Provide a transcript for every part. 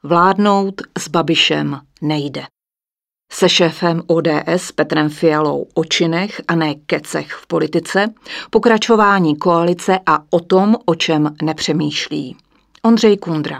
Vládnout s Babišem nejde. Se šéfem ODS Petrem Fialou o činech a ne kecech v politice, pokračování koalice a o tom, o čem nepřemýšlí. Ondřej Kundra.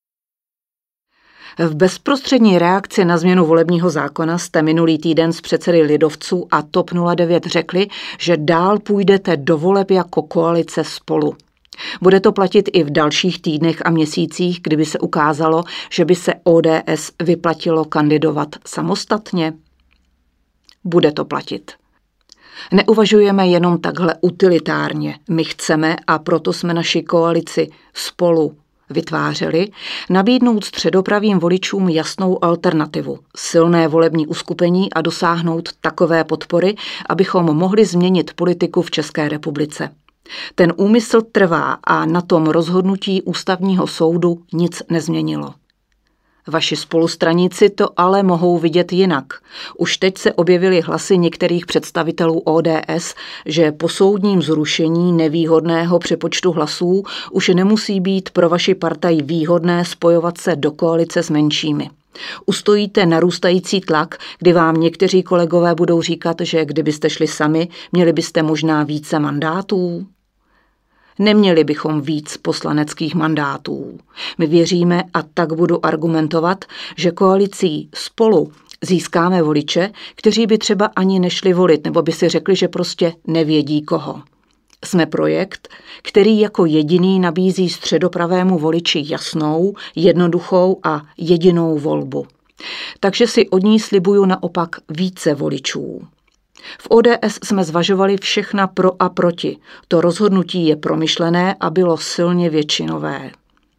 V bezprostřední reakci na změnu volebního zákona jste minulý týden s předsedy lidovců a TOP 09 řekli, že dál půjdete do voleb jako koalice Spolu. Bude to platit i v dalších týdnech a měsících, kdyby se ukázalo, že by se ODS vyplatilo kandidovat samostatně? Bude to platit. Neuvažujeme jenom takhle utilitárně. My chceme, a proto jsme naši koalici Spolu vytvářeli, nabídnout středopravým voličům jasnou alternativu, silné volební uskupení a dosáhnout takové podpory, abychom mohli změnit politiku v České republice. Ten úmysl trvá a na tom rozhodnutí Ústavního soudu nic nezměnilo. Vaši spolustraníci to ale mohou vidět jinak. Už teď se objevily hlasy některých představitelů ODS, že po soudním zrušení nevýhodného přepočtu hlasů už nemusí být pro vaši partaj výhodné spojovat se do koalice s menšími. Ustojíte narůstající tlak, kdy vám někteří kolegové budou říkat, že kdybyste šli sami, měli byste možná více mandátů? Neměli bychom víc poslaneckých mandátů. My věříme, a tak budu argumentovat, že koalicí Spolu získáme voliče, kteří by třeba ani nešli volit, nebo by si řekli, že prostě nevědí koho. Jsme projekt, který jako jediný nabízí středopravému voliči jasnou, jednoduchou a jedinou volbu. Takže si od ní slibuju naopak více voličů. V ODS jsme zvažovali všechna pro a proti. To rozhodnutí je promyšlené a bylo silně většinové.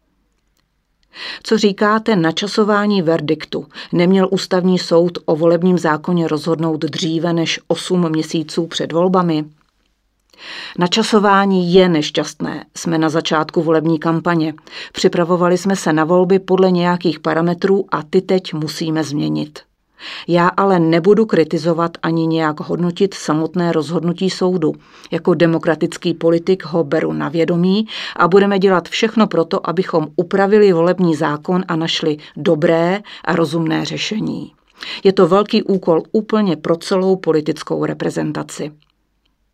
Co říkáte načasování verdiktu? Neměl Ústavní soud o volebním zákoně rozhodnout dříve než 8 měsíců před volbami? Načasování je nešťastné. Jsme na začátku volební kampaně. Připravovali jsme se na volby podle nějakých parametrů a ty teď musíme změnit. Já ale nebudu kritizovat ani nějak hodnotit samotné rozhodnutí soudu. Jako demokratický politik ho beru na vědomí a budeme dělat všechno proto, abychom upravili volební zákon a našli dobré a rozumné řešení. Je to velký úkol úplně pro celou politickou reprezentaci.